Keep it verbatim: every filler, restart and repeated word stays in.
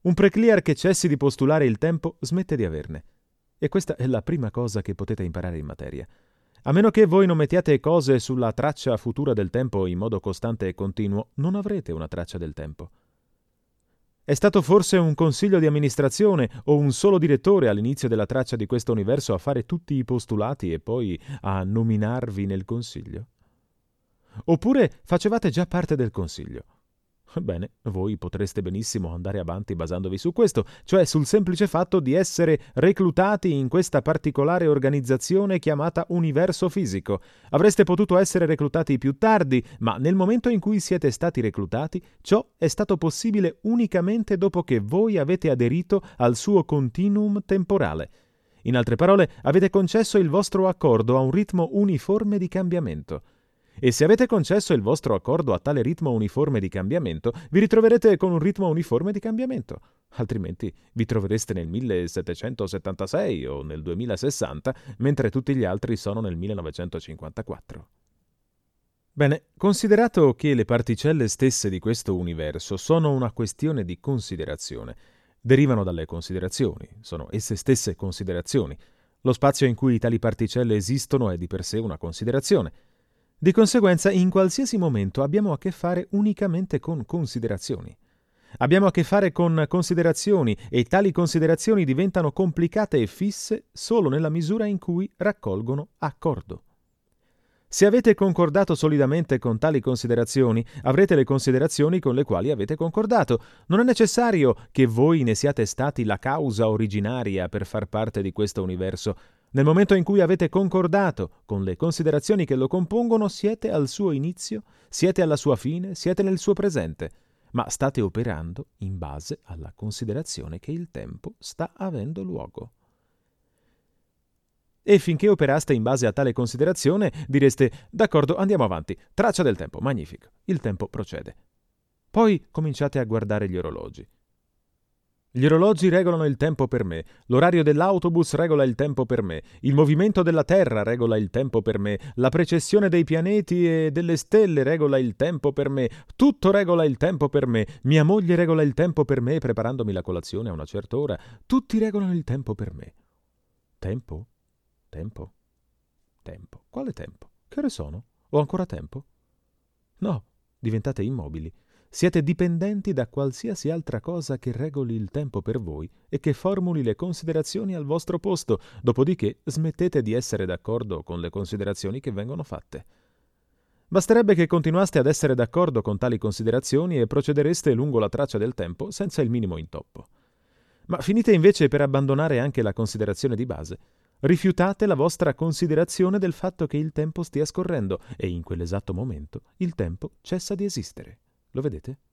Un preclear che cessi di postulare il tempo smette di averne. E questa è la prima cosa che potete imparare in materia. A meno che voi non mettiate cose sulla traccia futura del tempo in modo costante e continuo, non avrete una traccia del tempo. È stato forse un consiglio di amministrazione o un solo direttore all'inizio della traccia di questo universo a fare tutti i postulati e poi a nominarvi nel consiglio? Oppure facevate già parte del consiglio? Bene, voi potreste benissimo andare avanti basandovi su questo, cioè sul semplice fatto di essere reclutati in questa particolare organizzazione chiamata universo fisico. Avreste potuto essere reclutati più tardi, ma nel momento in cui siete stati reclutati, ciò è stato possibile unicamente dopo che voi avete aderito al suo continuum temporale. In altre parole, avete concesso il vostro accordo a un ritmo uniforme di cambiamento. E se avete concesso il vostro accordo a tale ritmo uniforme di cambiamento, vi ritroverete con un ritmo uniforme di cambiamento. Altrimenti vi trovereste nel millesettecentosettantasei o nel duemilasessanta, mentre tutti gli altri sono nel millenovecentocinquantaquattro. Bene, considerato che le particelle stesse di questo universo sono una questione di considerazione, derivano dalle considerazioni, sono esse stesse considerazioni. Lo spazio in cui tali particelle esistono è di per sé una considerazione. Di conseguenza, in qualsiasi momento abbiamo a che fare unicamente con considerazioni. Abbiamo a che fare con considerazioni e tali considerazioni diventano complicate e fisse solo nella misura in cui raccolgono accordo. Se avete concordato solidamente con tali considerazioni, avrete le considerazioni con le quali avete concordato. Non è necessario che voi ne siate stati la causa originaria per far parte di questo universo. Nel momento in cui avete concordato con le considerazioni che lo compongono, siete al suo inizio, siete alla sua fine, siete nel suo presente, ma state operando in base alla considerazione che il tempo sta avendo luogo. E finché operaste in base a tale considerazione, direste: d'accordo, andiamo avanti, traccia del tempo, magnifico, il tempo procede. Poi cominciate a guardare gli orologi. Gli orologi regolano il tempo per me, l'orario dell'autobus regola il tempo per me, il movimento della Terra regola il tempo per me, la precessione dei pianeti e delle stelle regola il tempo per me, tutto regola il tempo per me, mia moglie regola il tempo per me preparandomi la colazione a una certa ora, tutti regolano il tempo per me. Tempo? Tempo? Tempo? Quale tempo? Che ore sono? Ho ancora tempo? No, diventate immobili. Siete dipendenti da qualsiasi altra cosa che regoli il tempo per voi e che formuli le considerazioni al vostro posto, dopodiché smettete di essere d'accordo con le considerazioni che vengono fatte. Basterebbe che continuaste ad essere d'accordo con tali considerazioni e procedereste lungo la traccia del tempo senza il minimo intoppo. Ma finite invece per abbandonare anche la considerazione di base. Rifiutate la vostra considerazione del fatto che il tempo stia scorrendo e in quell'esatto momento il tempo cessa di esistere. Lo vedete?